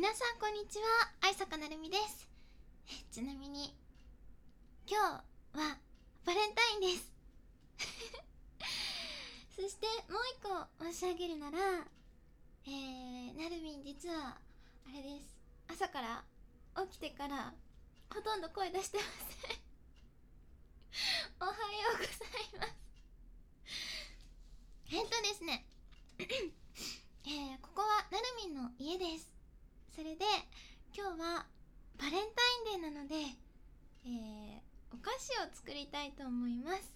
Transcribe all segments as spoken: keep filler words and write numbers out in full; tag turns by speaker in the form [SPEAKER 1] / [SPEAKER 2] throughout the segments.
[SPEAKER 1] 皆さんこんにちは、愛坂なるみです。ちなみに今日はバレンタインですそしてもう一個申し上げるなら、えー、なるみん実はあれです。朝から起きてからほとんど声出してませんおはようございますえっとですねえー、ここはなるみんの家です。それで今日はバレンタインデーなので、えー、お菓子を作りたいと思います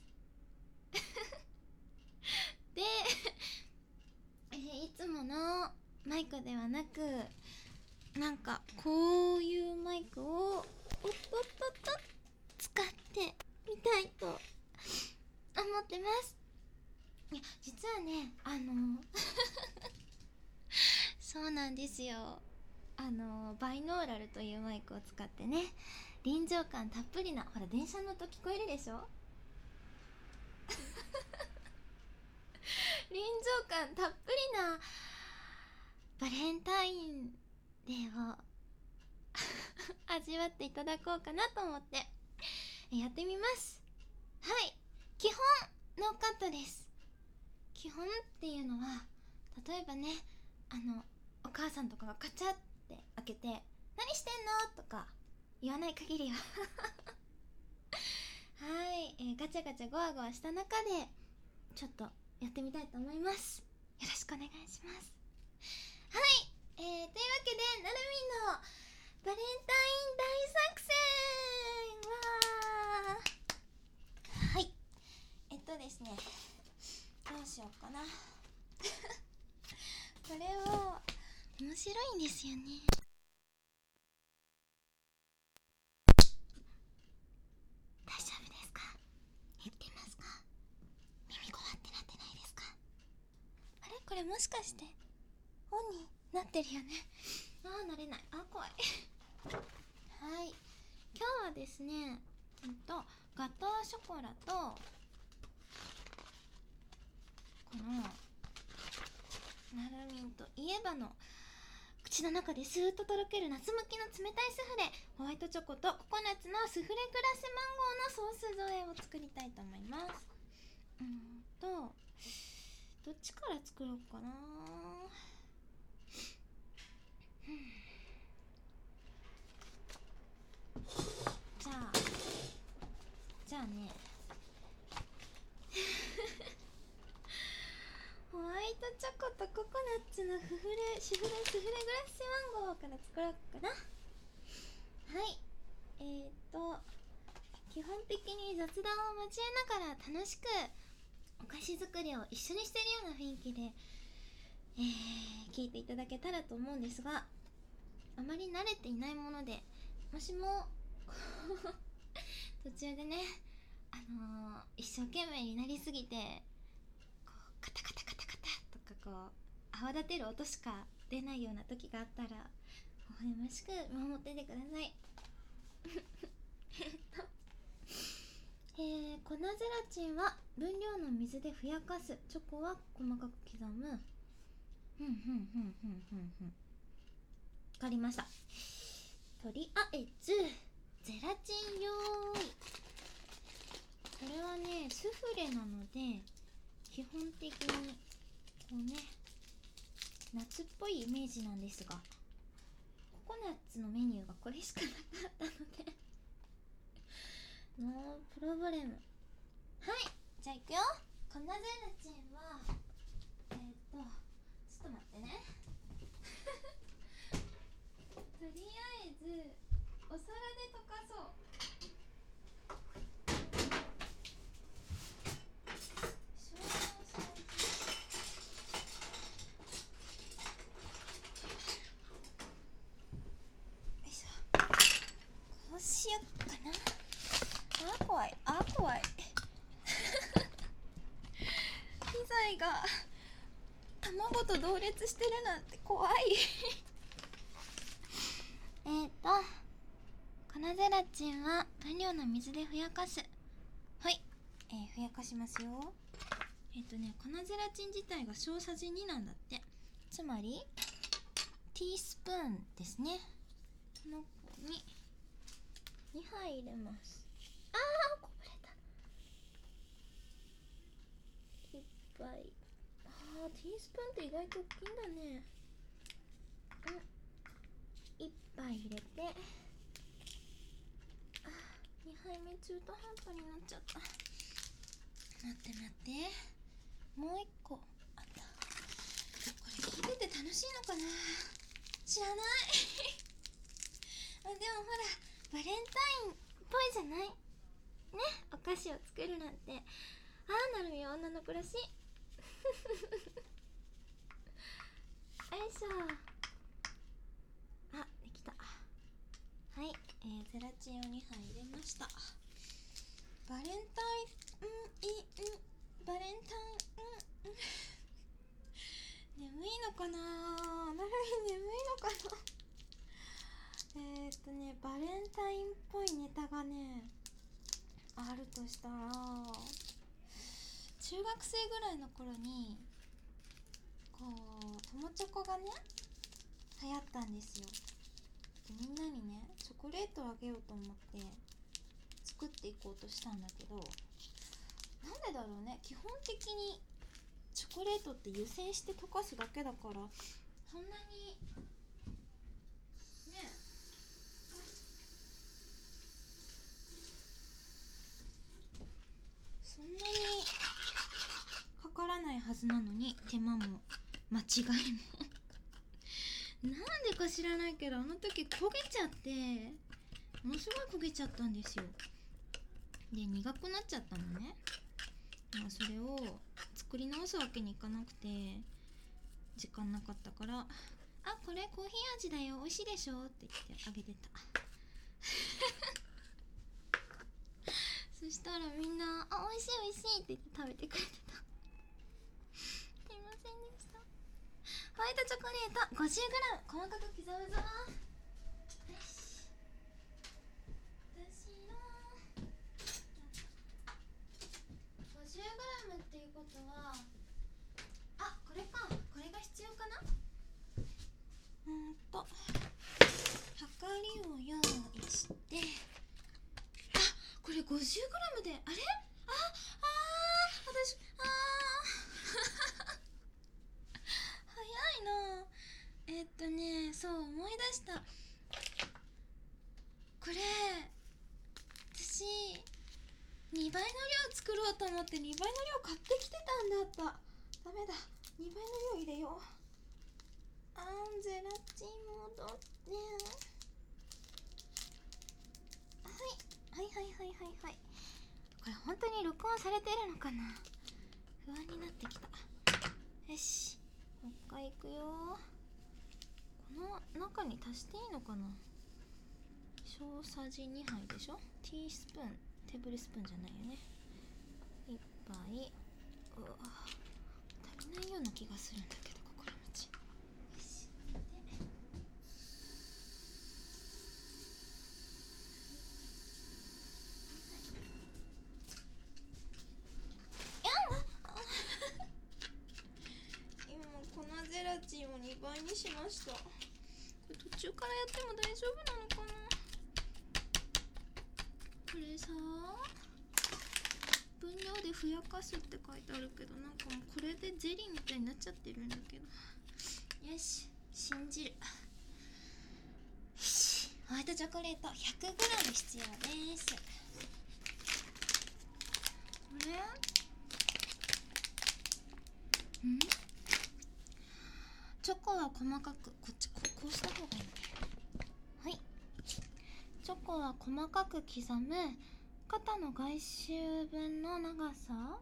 [SPEAKER 1] で、えー、いつものマイクではなく、なんかこういうマイクをおっとっとっと使ってみたいと思ってます。いや実はね、あのそうなんですよ。あのバイノーラルというマイクを使ってね、臨場感たっぷりな、ほら電車の音聞こえるでしょ臨場感たっぷりなバレンタインデーを味わっていただこうかなと思ってやってみます。はい、基本ノーカットです。基本っていうのは、例えばね、あのお母さんとかがカチャって開けて何してんのとか言わない限りははい、えー、ガチャガチャゴワゴワした中でちょっとやってみたいと思います。よろしくお願いします。はい、えー、というわけでなるみんのバレンタイン大作戦ははいえっとですねどうしようかなこれは面白いんですよね。大丈夫ですか？言ってますか？耳こわってなってないですか？あれこれもしかしてオンになってるよね。あー、慣れない。あー、怖いはい、今日はですね、うんとガトーショコラとこのなるみんといえばの口の中でスーッととろける夏向きの冷たいスフレ、ホワイトチョコとココナッツのスフレグラスマンゴーのソース添えを作りたいと思います。うーんとどっちから作ろうかな。じゃあじゃあねホワイトチョコとココナッツのスフレシフレスフレグラスマンゴーから作ろうかな。はい、えーと基本的に雑談を交えながら楽しくお菓子作りを一緒にしているような雰囲気で、えー、聞いていただけたらと思うんですが、あまり慣れていないもので、もしも途中でね、あのー、一生懸命になりすぎてこうカタカタカタカタとかこう泡立てる音しか出ないような時があったら微笑ましく見守っててくださいえっとえー、粉ゼラチンは分量の水でふやかす、チョコは細かく刻む。ふんふんふんふんふんふん、わかりました。とりあえずゼラチン用意。これはねスフレなので基本的にこうね夏っぽいイメージなんですが、ココナッツのメニューがこれしかなかったのでノープロブレム。はい、じゃあいくよ。粉ゼラチンはえー、っとちょっと待ってねとりあえずお皿で溶かそう。こうしよっかな。あー怖い、あー怖い機材が卵と同列してるなんて怖いえっと粉ゼラチンは分量の水でふやかす。はい、えー、ふやかしますよ。えっとね粉ゼラチン自体が小さじになんだって。つまりティースプーンですね。この子ににはい入れます。あー、こぼれた。いっぱい。あー、ティースプーンって意外と大きいんだね。うん、いっぱい入れて、あー、にはいめ中途半端になっちゃった。待って待って、もういっこあった。これ聞いてて楽しいのかな、知らないあ、でもほらバレンタインっぽいじゃないね、お菓子を作るなんて。あー、なるみは女の子らしいよいしょ。あ、できた。はい、えー、ゼラチンをにはい入れました。バレンタイン、うん、い、うん、バレンタイン、うん、うん眠いのかなー、なるみ眠いのかなえーっとね、バレンタインっぽいネタがねあるとしたら、中学生ぐらいの頃にこう友チョコがね流行ったんですよ。でみんなにねチョコレートをあげようと思って作っていこうとしたんだけど、なんでだろうね、基本的にチョコレートって湯煎して溶かすだけだから、そんなにね、そんなにかからないはずなのに、手間も間違いもなんでか知らないけど、あの時焦げちゃって、ものすごい焦げちゃったんですよ。で、苦くなっちゃったのね。まあそれを作り直すわけにいかなくて、時間なかったから、あ、これコーヒー味だよ、美味しいでしょって言ってあげてたそしたらみんな、あ、美味しい美味しいって言って食べてくれてたすいませんでした。ホワイトチョコレート ごじゅうグラム 細かく刻むぞ。よし、私の ごじゅうグラム っていうことは、あ、これか、これが必要かな。うーんとはかりを用意して、あ、これ ごじゅうグラム で、あれ、ああー、私、あー早いな。えー、っとね、そう思い出した。これ私にばいの量作ろうと思ってにばいの量買ってきてたんだった。ダメだ、にばいの量入れよう。あー、ゼラチン戻って、はいはいはいはいはいはい。これ本当に録音されてるのかな、不安になってきた。よし、もう一回いくよ。この中に足していいのかな。小さじにはいでしょ。ティースプーン、テーブルスプーンじゃないよね。いっぱい。うわ、足りないような気がするんだけど、心持ち。よし、で今粉ゼラチンをにばいにしました。これ途中からやっても大丈夫なのかな。これさ、分量でふやかすって書いてあるけど、なんかもうこれでゼリーみたいになっちゃってるんだけど。よし、信じる。よし、ホワイトチョコレート ひゃくグラム 必要です。これん、チョコは細かく、こっち こ, こうした方がいいね。はい、チョコは細かく刻む。肩の外周分の長さ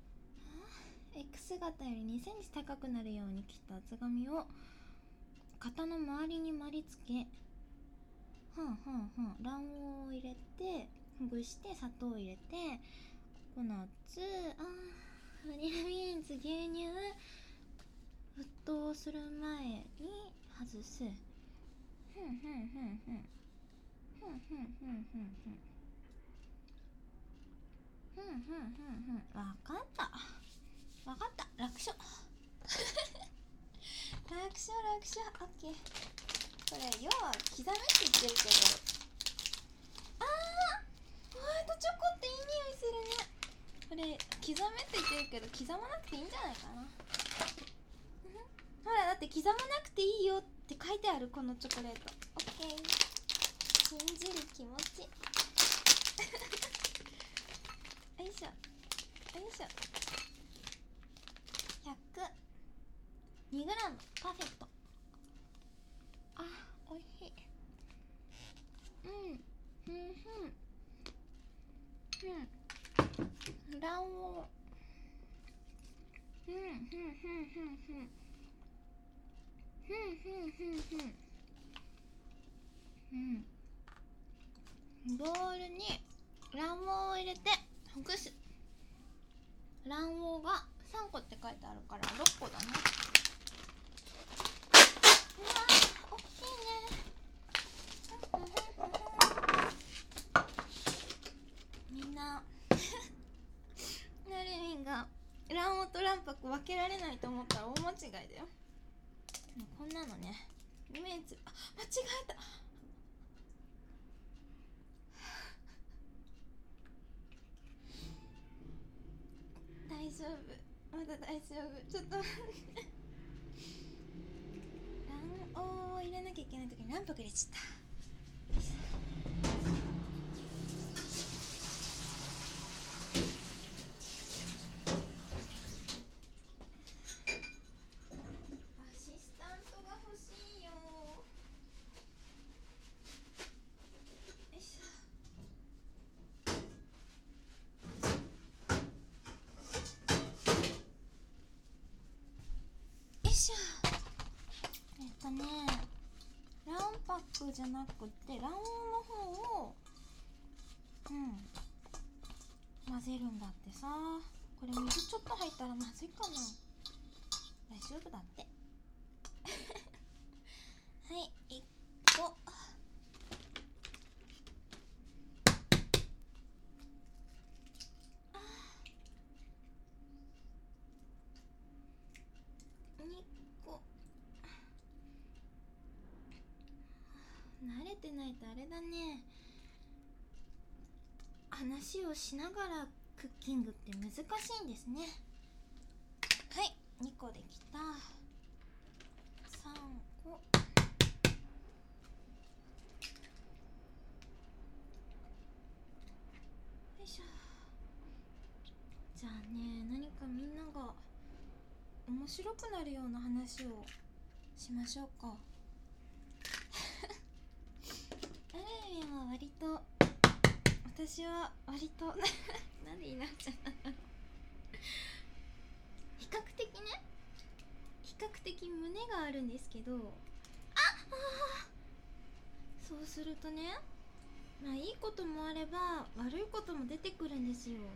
[SPEAKER 1] X 型よりにセンチ高くなるように切った厚紙を型の周りに丸り付け、はんはんはん、卵黄を入れてほぐして、砂糖を入れて、ココナッツ、あー、バニラビーンズ、牛乳、沸騰する前に外す。ふんふんふんふんふんふんふんふんふんふんふんふんふんふん、わかったわかった、楽勝楽勝楽勝。オッケー。これ要は刻めって言ってるけど、あーホワイトチョコっていい匂いするね。これ刻めって言ってるけど刻まなくていいんじゃないかな。ほらだって刻まなくていいよって書いてあるこのチョコレート。オッケー。信じる気持ちよいしょよいしょ。ひゃくにグラムパーフェクト。あ、おいしい。うんふんふんうん卵黄。うんふんふんふんふんふんふんふんふんうんボウルに卵黄を入れてほぐす。卵黄がさんこって書いてあるからろっこだね。うわーおっきいね。みんななるみんが卵黄と卵白分けられないと思ったら大間違いだよ。こんなのねイメージ、あ、間違えた。大丈夫、まだ大丈夫。ちょっと卵黄を入れなきゃいけない時に卵白入れちゃった。アシスタントが欲しいよ。よいしょ。よいしょ。えっとね卵白じゃなくて卵黄の方をうん混ぜるんだってさ。これ水ちょっと入ったらまずいかな。大丈夫だってはいいっこ。にこ。慣れてないとあれだね。話をしながらクッキングって難しいんですね。はいにこできた。さんこ。よいしょ。じゃあね何かみんなが面白くなるような話をしましょうかエレミンは割と私は割となんでいなっちゃった比較的ね比較的胸があるんですけど、ああそうするとね、まあいいこともあれば悪いことも出てくるんですよ。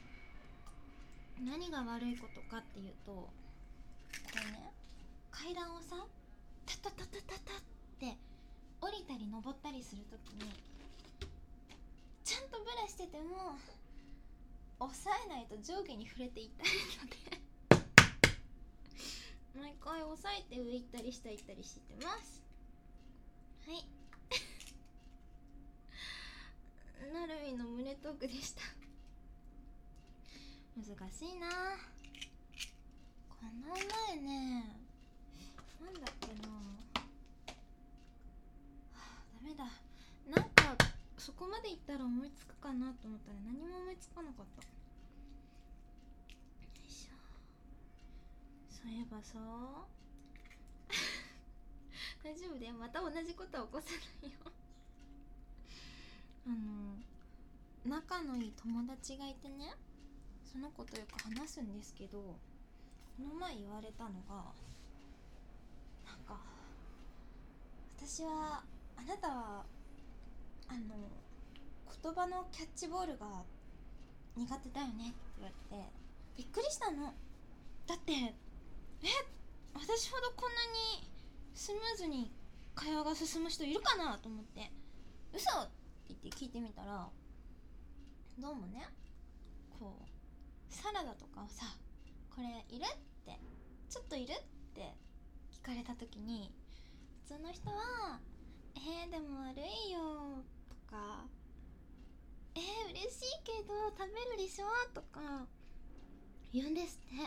[SPEAKER 1] 何が悪いことかっていうと、これね階段をさタタタタタタって降りたり登ったりするときにちゃんとブラしてても押さえないと上下に触れて痛いので毎回押さえて上行ったり下行ったりしてます。はいなるみの胸トークでした。難しいな。この前ねなんだっけな、はあ、ダメだ。なんかそこまでいったら思いつくかなと思ったら何も思いつかなかった。よいしょ。そういえばさ大丈夫だよ、また同じことは起こさないよあの仲のいい友達がいてね、その子とよく話すんですけど、この前言われたのがなんか、私はあなたはあの言葉のキャッチボールが苦手だよねって言われてびっくりしたの。だってえ私ほどこんなにスムーズに会話が進む人いるかなと思って、嘘って言って聞いてみたら、どうもねこうサラダとかをさ、これいるってちょっといるってかれた時に、普通の人はえー、でも悪いよとか、えー、嬉しいけど食べるでしょとか言うんですって。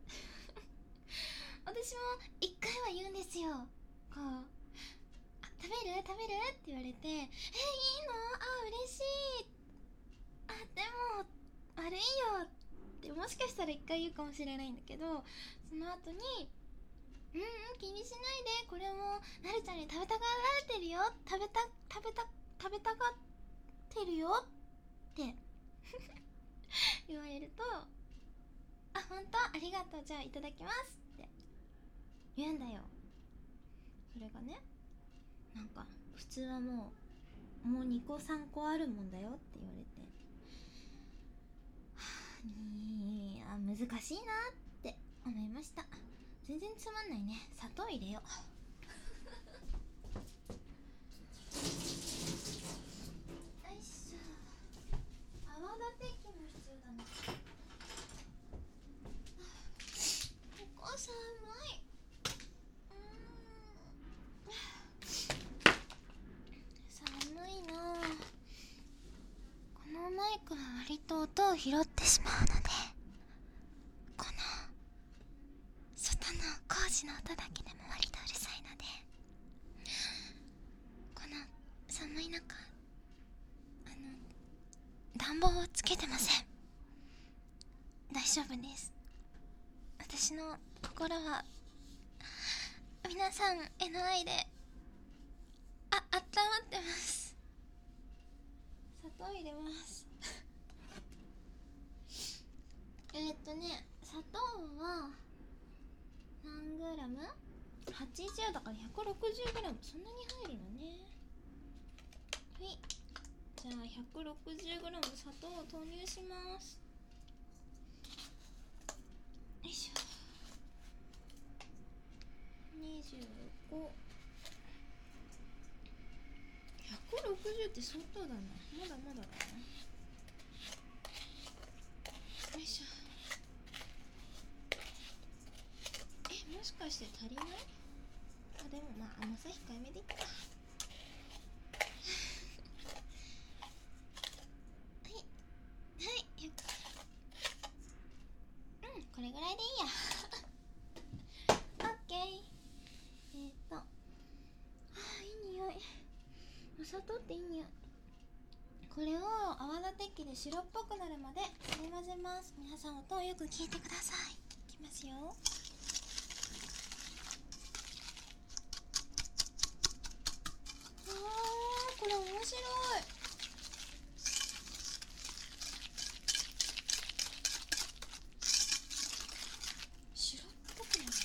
[SPEAKER 1] 私も一回は言うんですよ。こう、あ、食べる食べるって言われて、えー、いいの、あ、嬉しい、あ、でも悪いよってもしかしたら一回言うかもしれないんだけど、その後に、うんうん、気にしないで、これもなるちゃんに食べたがられてるよ、食べた食べた食べたがってるよって言われると、あ、本当、ありがとう、じゃあいただきますって言うんだよ。それがね、なんか普通はもうもうにこさんこあるもんだよって言われて、はあ、いや難しいなって思いました。全然つまんないね。砂糖入れよう。よいしょ。泡立て器も必要だな。ここ寒い。寒いな。このマイクは割と音を拾ってしまうので、この外の工事の音だけでも割とうるさいので、この寒い中、あの暖房をつけてません。大丈夫です。私の心は皆さんへの愛であ、温まってます。砂糖入れます。えーっとね、砂糖は何グラム ?はちじゅう だから ひゃくろくじゅうグラム、そんなに入るのね。はい、じゃあ ひゃくろくじゅうグラム 砂糖を投入します。よいしょ。にじゅうご、ひゃくろくじゅうって相当だな。まだまだだな。よいしょ。え、もしかして足りない？あ、でもまあ甘さ控えめでいっか。はいはい、うん、これぐらいでいいや。オッケー。えーと、はあ、いい匂い。お砂糖っていい匂い。これを泡立て器で白っぽくなるまですり混ぜます。皆さん音をよく聞いてください。いきますよ。あー、これ面白い。白っぽくなるな。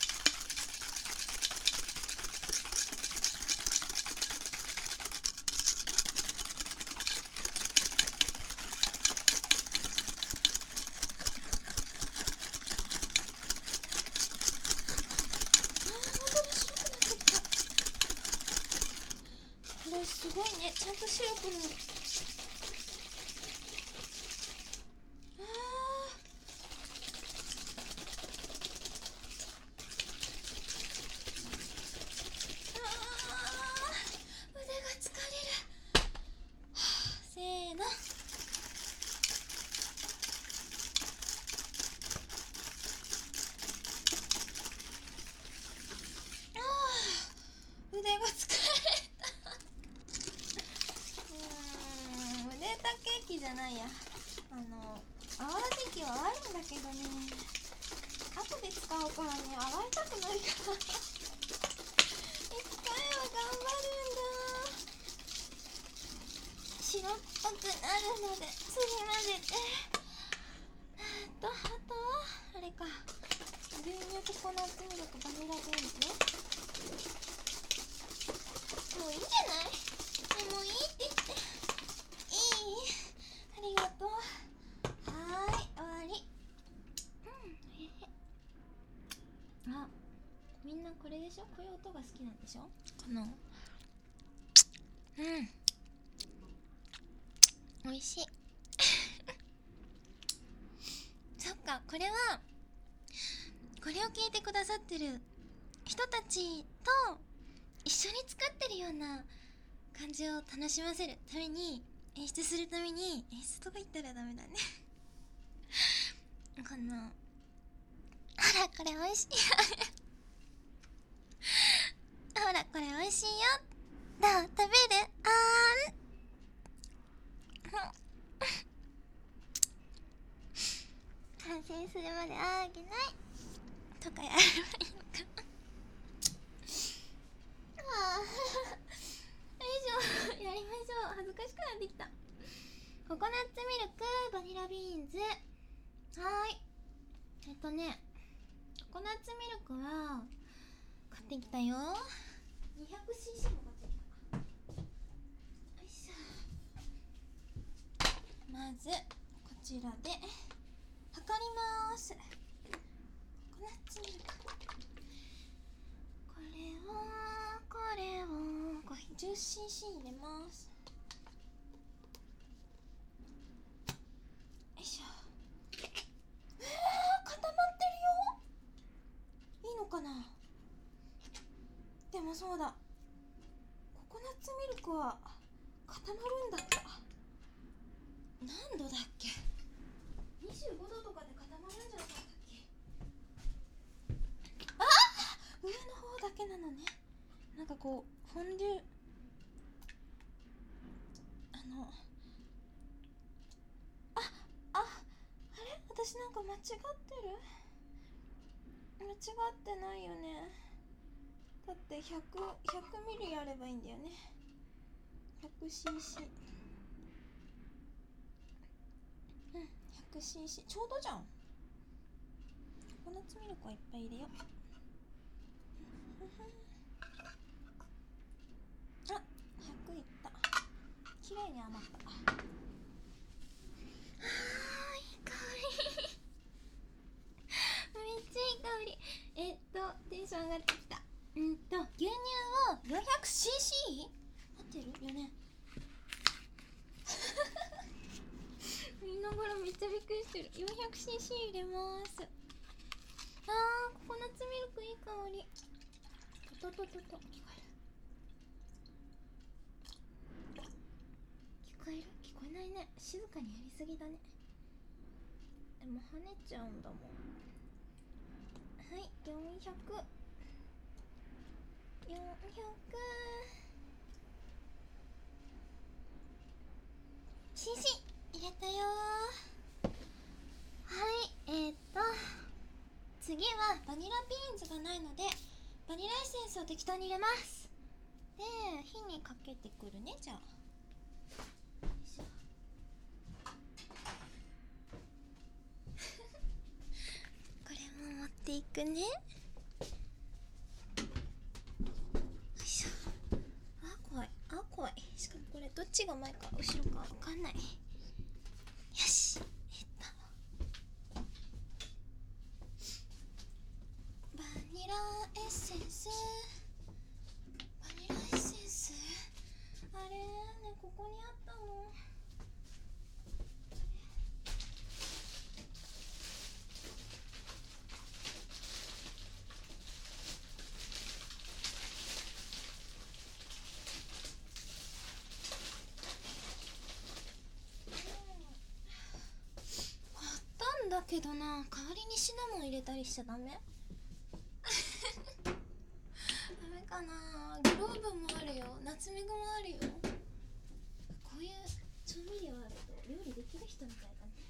[SPEAKER 1] これすごいね、ちゃんと白くなる。あーあー、腕が疲れる。はあ、せーの。あー、腕が疲れた。うーん、腕だけ器じゃないや。あの泡立て器はあるんだけどね、後で使うからね、洗いたくないから一回は頑張るんだ。白っぽくなるのですり混ぜて、えっとあとはあれか、牛乳ココナッツミルクバニラビーンズ。もういいんじゃない？もういいって言って。いい？ありがとう。はーい、終わり。うん、へへ。あ、みんなこれでしょ？こういう音が好きなんでしょ？この、うん、美味しい。そっか、これはこれを聞いてくださってる人たちと一緒に作ってるような感じを楽しませるために、演出するために、演出とか言ったらダメだねこの、ほらこれ美味しいよほらこれ美味しいよ、どう食べる？あーん完成するまであげないとかやればいいのかなああよいしょやりましょう。恥ずかしくなってきた。ココナッツミルク、バニラビーンズ。はーい。えっとね、ココナッツミルクは買ってきたよ。 にひゃくシーシー も買ってきた。よいしょ。まずこちらで測りまーす。ココナッツミルク、これをこれをこれ じゅっシーシー 入れます。よいしょ。えー、固まってるよ。いいのかな。でもそうだ、ココナッツミルクは固まるんだった。何度だっけ。にじゅうごどとかで固まるんじゃなかったっけ。あー、上の方だけなのね。なんかこうフォンデュ、あのあああれ、私なんか間違ってる。間違ってないよね。だってひゃく、ひゃくミリやればいいんだよね。 ひゃくシーシー。 うん、ひゃくシーシー ちょうどじゃん。ココナッツミルクはいっぱい入れよう。あ、ひゃくいった。きれいに余った。あー、いい香りめっちゃいい香り。えっとテンション上がってきた。うんと牛乳を よんひゃくシーシー？ 合ってるよねみんながらめっちゃびっくりしてる。 よんひゃくシーシー 入れます。あー、ココナッツミルクいい香り。トトトトト、聞こえる聞こえる聞こえないね。静かにやりすぎだね。でも跳ねちゃうんだもん。はい、よんひゃく、よんひゃくシーシー 入れたよー。はい、えー、っと次はバニラビーンズがないのでバニラエッセンスを適当に入れます。で、火にかけてくるね。じゃあこれも持っていくね。よいしょ。あ、怖い。あ、怖い。しかもこれどっちが前か後ろかわかんない。よし、えっとバニラエッセンス、バニラエッセンス、あれね、ここにあったの。だけどな、代わりにシナモン入れたりしちゃダメダメかな。グローブもあるよ、ナツメグもあるよ。こういう調味料あると料理できる人みたいだね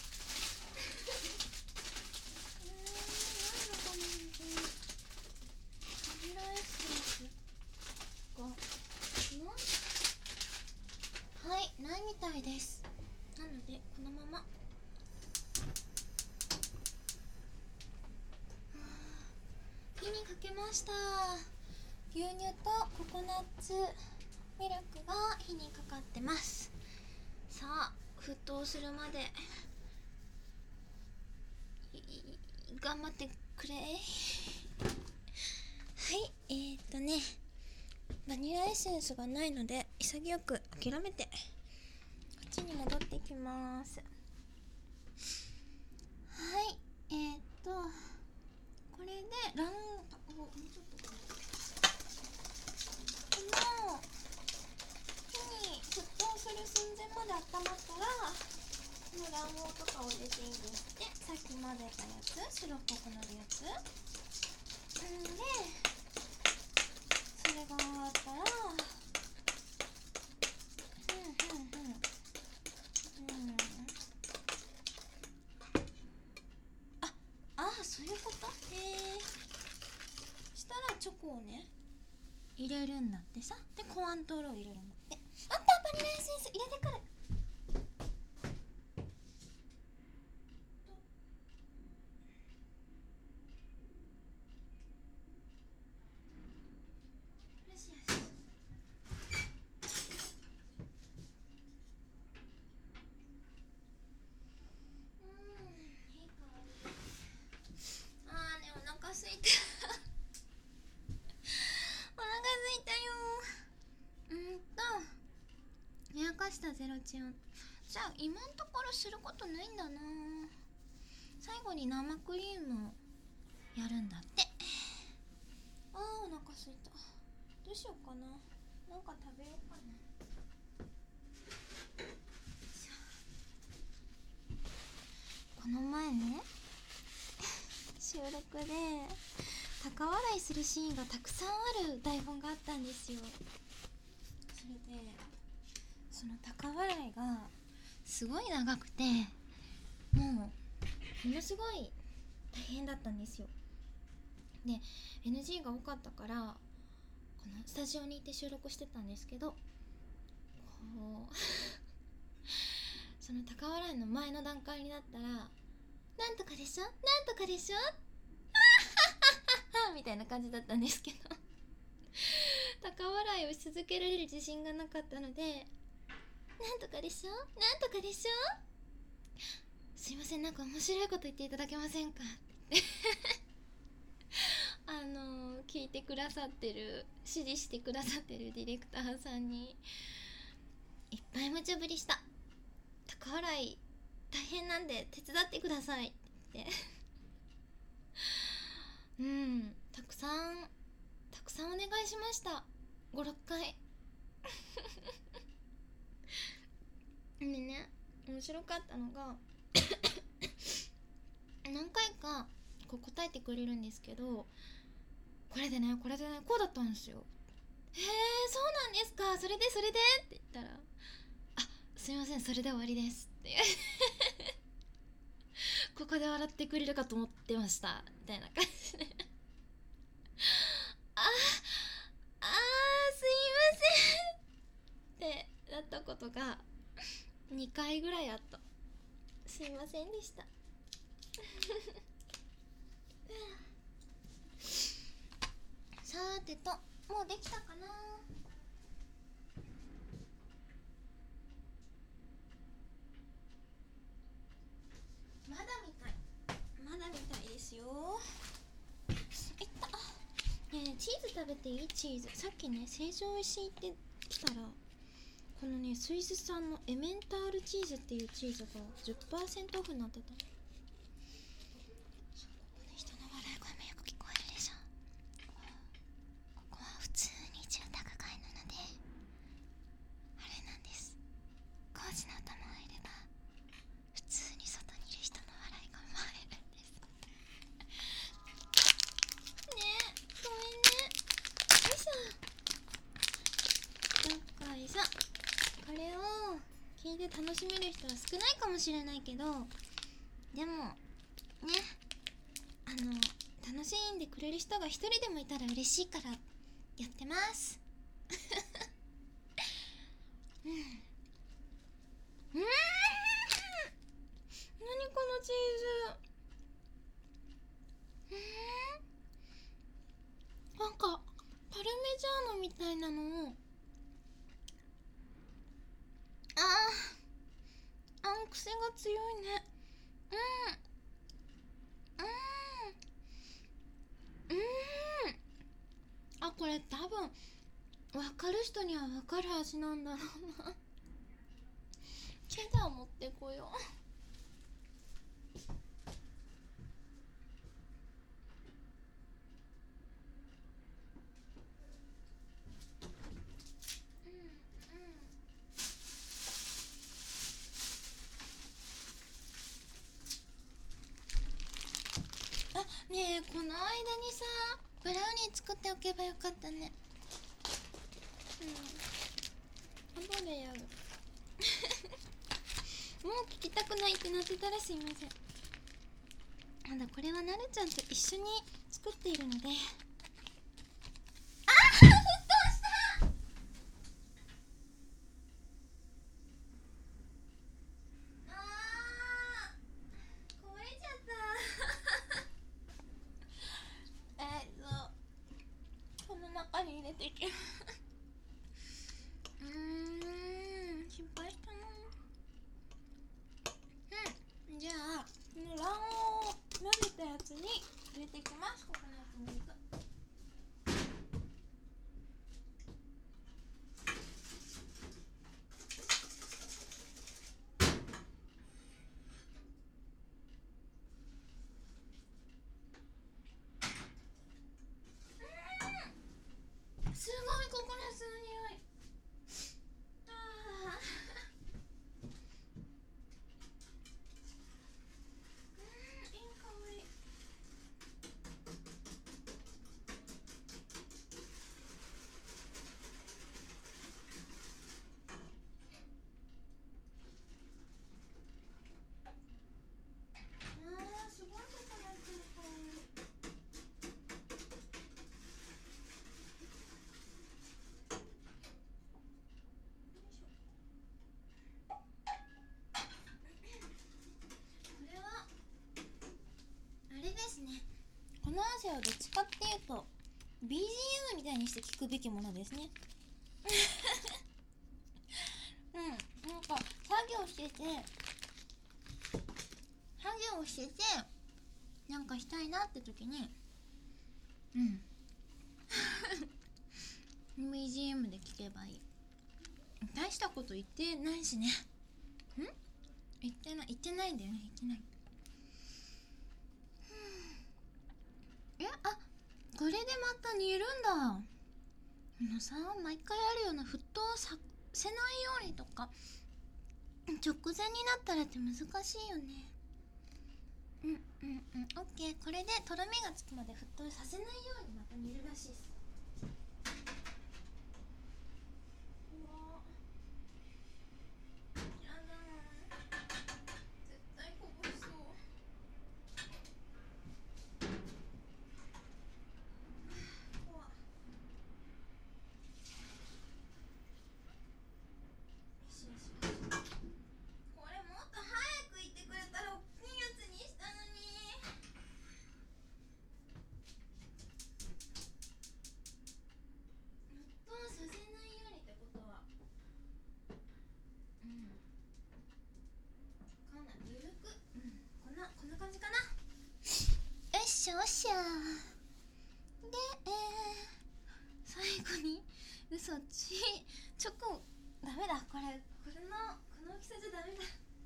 [SPEAKER 1] えー、なんだかな。バニラエッセンスがはい、ないみたいです。なのでこのまま火にかけました。牛乳とココナッツミルクが火にかかってます。さあ、沸騰するまで頑張ってくれはい、えーっとねバニラエッセンスがないので潔く諦めてこっちに戻っていきます。はい、えーっとこれで卵黄をもうちょっとまったらこの卵黄とかを入れていいんですって。さっき混ぜたやつ、白っぽくなるやつんで、それが終わったらふんふんふんうんああーそういうこと。へえ。したらチョコをね入れるんだってさ。でコアントールを入れるんだって。あった、バニラエッセンス入れてくる。よしよし。うんいい香り。あーね、お腹すいたお腹すいたよー。うんと冷やかしたゼロチン。じゃあ今んところすることないんだな。最後に生クリームをやるんだって。あーお腹すいた。どうしようかな。なんか食べようかな。この前ね収録で高笑いするシーンがたくさんある台本があったんですよ。それでその高笑いがすごい長くて、もうものすごい大変だったんですよ。で エヌジー が多かったからこのスタジオにいて収録してたんですけど、こうその高笑いの前の段階になったらなんとかでしょなんとかでしょみたいな感じだったんですけど高笑いをし続けられる自信がなかったので、なんとかでしょなんとかでしょすいません、なんか面白いこと言っていただけませんかってあのー、聞いてくださってる、指示してくださってるディレクターさんにいっぱい無茶ぶりした。高笑い大変なんで手伝ってくださいって言ってうんたくさんたくさんお願いしました。ごろっかいでね、面白かったのが何回かこう答えてくれるんですけど、これでねこれでねこうだったんですよ。へえそうなんですか、それでそれでって言ったら、あすいませんそれで終わりですってここで笑ってくれるかと思ってましたみたいな感じでああーすいませんってなったことがにかいぐらいあった。すいませんでしたさーてと、もうできたかな。まだみたいまだみたいですよ。いったねえ、チーズ食べていい？チーズさっきね成城石井って来たらこのねスイス産のエメンタールチーズっていうチーズが じゅっパーセント オフになってた。人の笑い声もよく聞こえるでしょ。ここは普通に住宅街なのであれなんです、工事の音も入れば普通に外にいる人の笑いが生まれるんですねえごめんね。よいしょどっこいしょ。これを聞いて楽しめる人は少ないかもしれないけど、でもね、あの楽しんでくれる人が一人でもいたら嬉しいからやってますうんうん何このチーズ。うんなんかパルメジャーノみたいなのをあーあん癖が強いね。うんうんうんあ、これ多分分かる人には分かる味なんだろうなチェダー持ってこよう。うんうんねえ、この間にさブラウニー作っておけばよかったね。うん、後でやるもう聞きたくないってなってたらすいません。ただこれはなるちゃんと一緒に作っているので。あー、沸騰した。あー、壊れちゃったえっとこの中に入れていきますうーん、失敗したな。うん、じゃあこの卵黄を混ぜたやつに入れていきます。ココナッツミルク。すごいココナッツの匂い。あーうん、いい香り。あー、すごいココナッツの香り。これはあれですね、この音声をどっちかっていうと ビージーエム みたいにして聞くべきものですねうん、なんか作業してて作業しててなんかしたいなって時にうん ビージーエム で聞けばいい。大したこと言ってないしね。ん言ってない言ってないんだよね。言ってない。え、あ、これでまた煮るんだ。あのさ、毎回あるような沸騰させないようにとか直前になったらって難しいよね。うんうんうん、オッケー。これでとろみがつくまで沸騰させないようにまた煮るらしいです。うわやだー、絶対こぼしそう。怖っ。よしよしよし。これもっと早く言ってくれたら大きいやつにしたのに。沸騰させないようにってことはうんかな、ゆるく、うん、こんなこんな感じかな。よっしゃよっしゃで、えー、最後に嘘ちチョコダメだ、これこれのこの大きさじゃダメだ。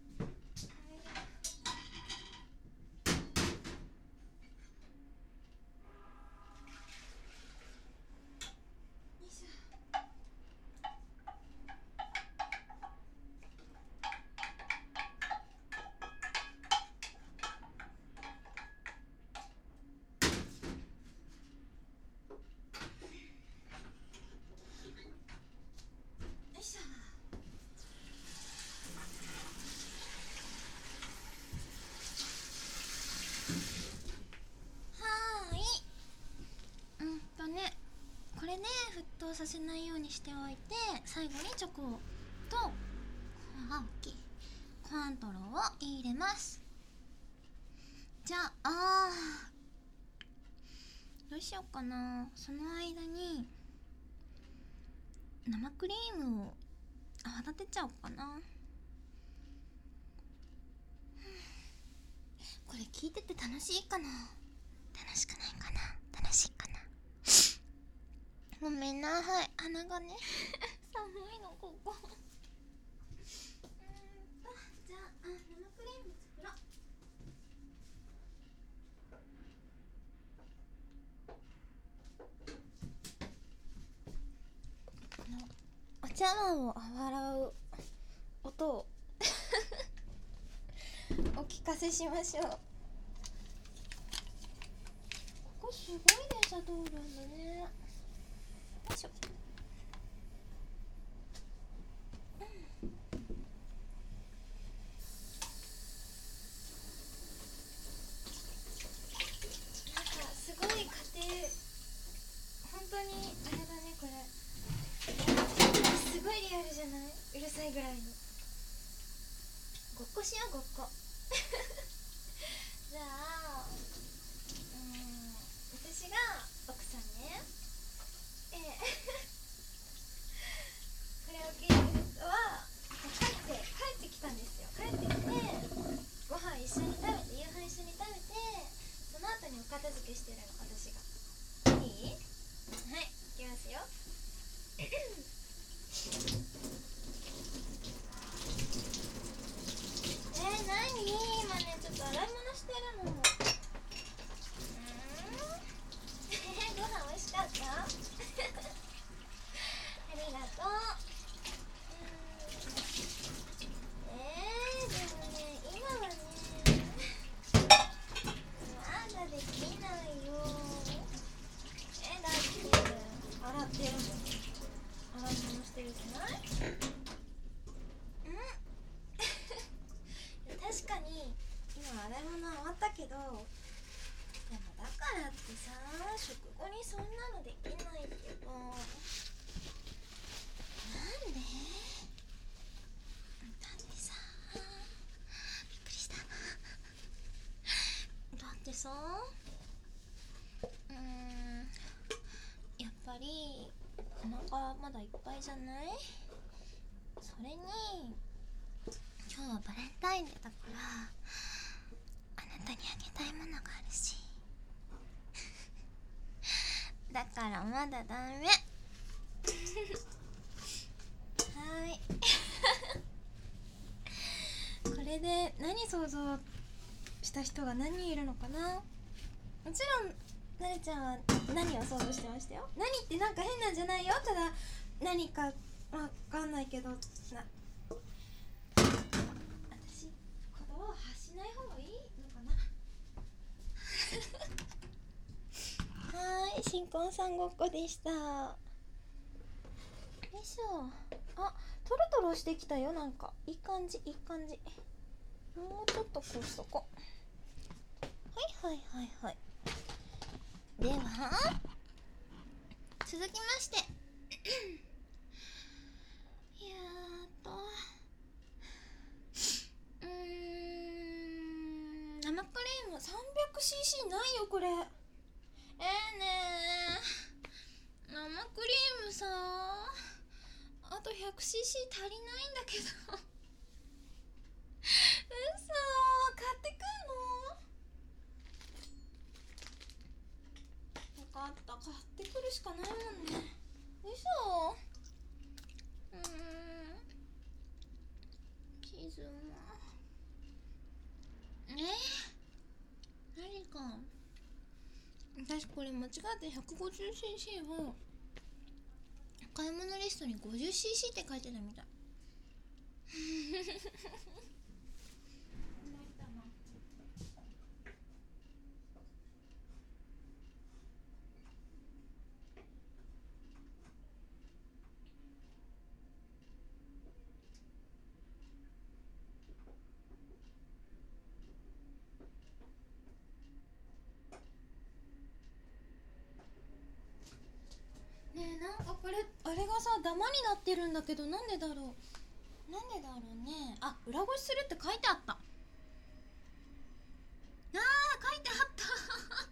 [SPEAKER 1] よいしょ。よいしょ。はーい。うんとね、これね沸騰させないようにしておいて、最後にチョコとあ、大きいコアントロを入れます。じゃあ、あーどうしようかな。その間に生クリームを泡立てちゃおうかな。これ聞いてて楽しいかな。楽しくないかな。楽しいかな。ごめんな、はい、鼻がね寒いのここうんと、じゃあ生クリーム作ろう。このお茶碗を洗う音をお聞かせしましょう。 こすごい電車通るんだね。よいしょ。なんかすごい家庭、本当にあれだねこれ。すごいリアルじゃない？うるさいぐらいに。ごっこしよう、ごっこ。じゃあ、うーん、私が奥さんね。ええこれを聞いてる人は帰って帰ってきたんですよ。帰ってきてご飯一緒に食べて、夕飯一緒に食べて、その後にお片付けしてるの、私が。いい？はい、いきますよ。えー、なに今ね、ちょっと洗い物してるの。うーんえー、ご飯美味しかった？ありがとう。うーんえー、でもね、今はねまだできないよ。えー、だって洗ってるもん。洗い物してるじゃない？確かに今洗い物終わったけど、でもだからってさ、食後にそんなのできないけど。なんで？だってさ、びっくりした。だってさ、うーんやっぱりお腹まだいっぱいじゃない？それに今日はバレンタインデーだから、あなたにあげたいものがあるし。だからまだダメ。はーい。これで何想像した人が何人いるのかな。もちろんなるちゃんは何を想像してましたよ。何ってなんか変なんじゃないよ。ただ何かわかんないけどな。私、言葉を発しない方がいいのかな。はーい、新婚さんごっこでした。よいしょ。あ、トロトロしてきたよ。なんかいい感じ、いい感じ。もうちょっとこうしとこう。はいはいはいはい。では続きましてやーっとうーん生クリーム さんびゃくシーシー ないよこれ。えーねー生クリームさあと ひゃくシーシー 足りないんだけど。うそー、買ってくんの？分かった、買ってくるしかないもんね。うそ。うーんチーズもえー、何か私これ間違って ひゃくごじゅうシーシー を買い物リストに ごじゅうシーシー って書いてたみたい。ねえ、なんかこれあれがさダマになってるんだけど、なんでだろうなんでだろうね。あ、裏ごしするって書いてあった。あー、書いてあった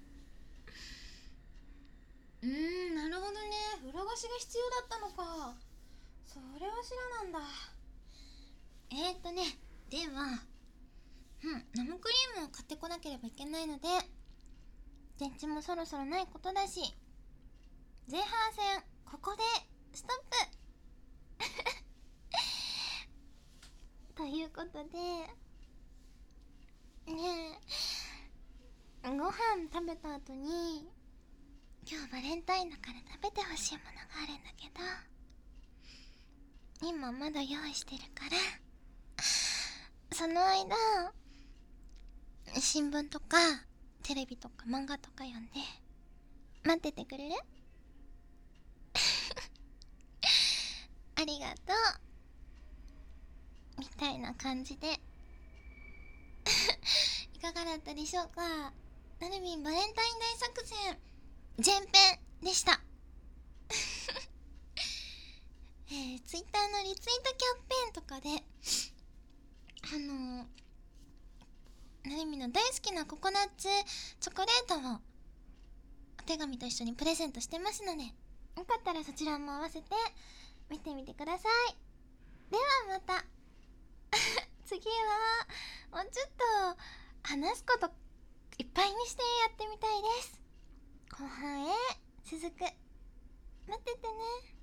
[SPEAKER 1] うーん、なるほどね。裏ごしが必要だったのか。それは知らなんだ。えーっとねではうん生クリームを買ってこなければいけないので、電池もそろそろないことだし、前半戦ここでストップということでねえ、ご飯食べた後に今日バレンタインだから食べてほしいものがあるんだけど、今まだ用意してるからその間新聞とかテレビとか漫画とか読んで待っててくれる？ありがとうみたいな感じでいかがだったでしょうか。なるみんバレンタイン大作戦前編でした。えー、ツイッターのリツイートキャンペーンとかであのー、なるみの大好きなココナッツチョコレートをお手紙と一緒にプレゼントしてますので、よかったらそちらも合わせて見てみてください。ではまた次はもうちょっと話すこといっぱいにしてやってみたいです。後半へ続く。待っててね。